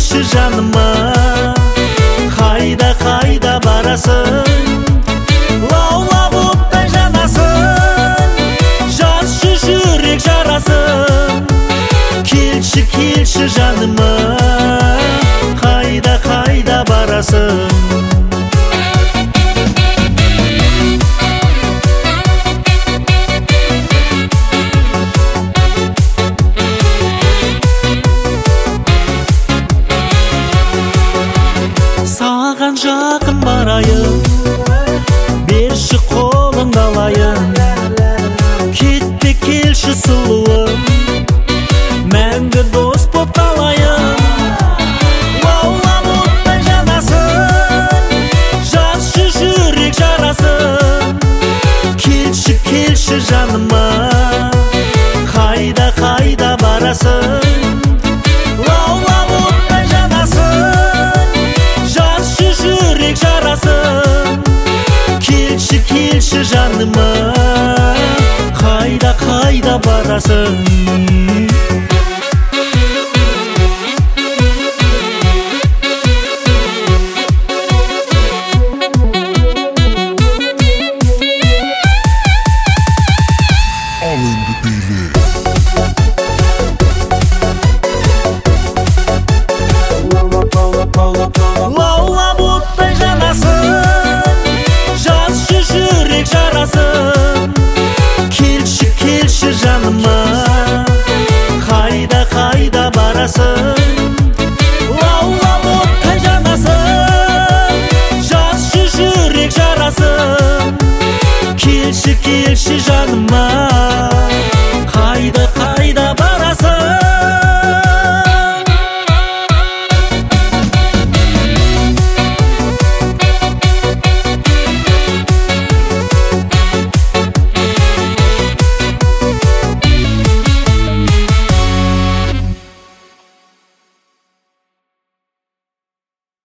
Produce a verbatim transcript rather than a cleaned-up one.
келші жаныма, қайда қайда барасың, лаулап оттай жанасың, жазшы жүрек жарасын. Келші келші жаныма, қайда қайда барасың. Саған жақын барайын, берші қолыңды алайын. Кетпе келші сұлуым, мәңгі дос боп қалайын. Лаулап оттай жанасың, жазшы жүрек жарасын. Келші келші жаныма, қайда қайда барасың. Лаулап оттай жанасың, жазшы жүрек жарасын. Келші келші жаныма, қайда қайда барасың. Лаулап оттай жанасың, жазшы жүрек жарасын. Келші келші жаныма, қайда қайда барасың.